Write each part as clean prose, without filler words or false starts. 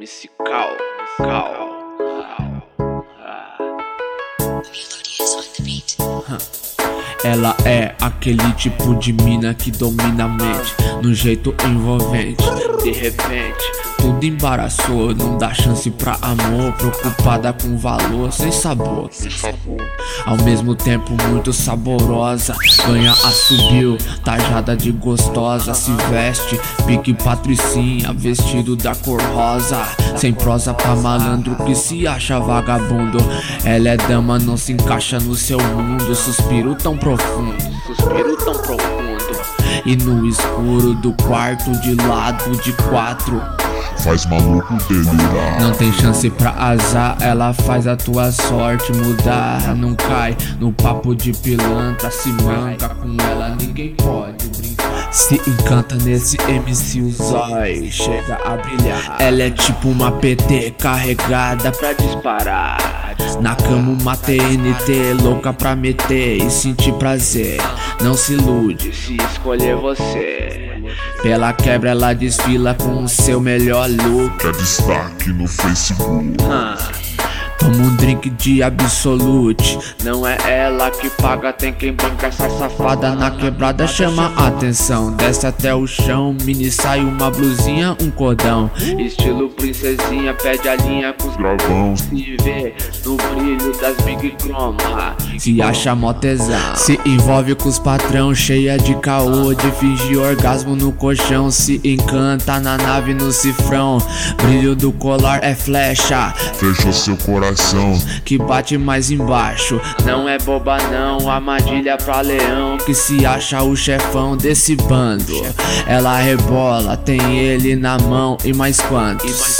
MC Cal. Ela é aquele tipo de mina que domina a mente no jeito envolvente. De repente, tudo embaraçou, não dá chance pra amor. Preocupada com valor, sem sabor. Ao mesmo tempo muito saborosa. Ganha assobio, tajada de gostosa. Se veste, pique patricinha, vestido da cor rosa. Sem prosa pra malandro que se acha vagabundo. Ela é dama, não se encaixa no seu mundo. Suspiro tão profundo. E no escuro do quarto de lado de quatro faz maluco delirar. Não tem chance pra azar, ela faz a tua sorte mudar. Não cai no papo de pilantra, se manca com ela, ninguém pode brincar. Se encanta nesse MC, o zói chega a brilhar. Ela é tipo uma PT carregada pra disparar. Na cama uma TNT, louca pra meter e sentir prazer. Não se ilude se escolher você. Pela quebra ela desfila com o seu melhor look. É destaque no Facebook. Toma um drink de Absolute. Não é ela que paga, tem quem banca. Essa Safada na quebrada chama a atenção. Desce até o chão, mini saia, uma blusinha, um cordão. Estilo princesinha, pede a linha com os gravão. Se vê no brilho das Big Chroma. Se acha mó tesão. Se envolve com os patrão, cheia de caô. De fingir orgasmo no colchão. Se encanta na nave no cifrão. Brilho do colar é flecha. Fechou seu coração que bate mais embaixo. Não é boba não, armadilha pra leão que se acha o chefão desse bando. Ela rebola, tem ele na mão. E mais quantos?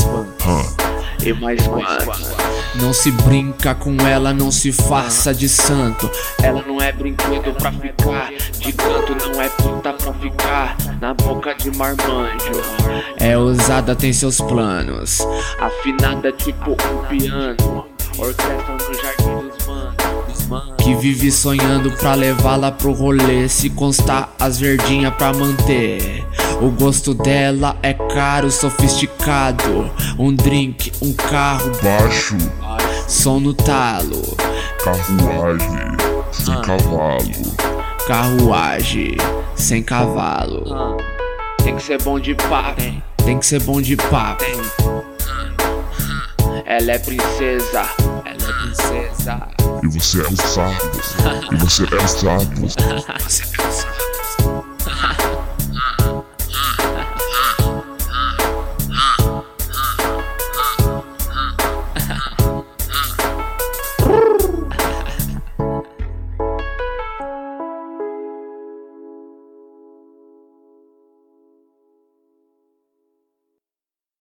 E mais quantos? Não se brinca com ela, não se faça de santo. Ela não é brinquedo pra ficar de canto, não é puta pra ficar na boca de marmanjo. É ousada, tem seus planos. Afinada tipo um piano. Orquestra no jardim dos manos. Que vive sonhando pra levá-la pro rolê. Se constar as verdinha pra manter. O gosto dela é caro, sofisticado. Um drink, um carro baixo, som no talo. Carruagem sem cavalo. Carruagem sem cavalo. Tem que ser bom de papo. Tem que ser bom de papo. Ela é princesa. Ela é princesa. E você é o sapo. E você é o sapo.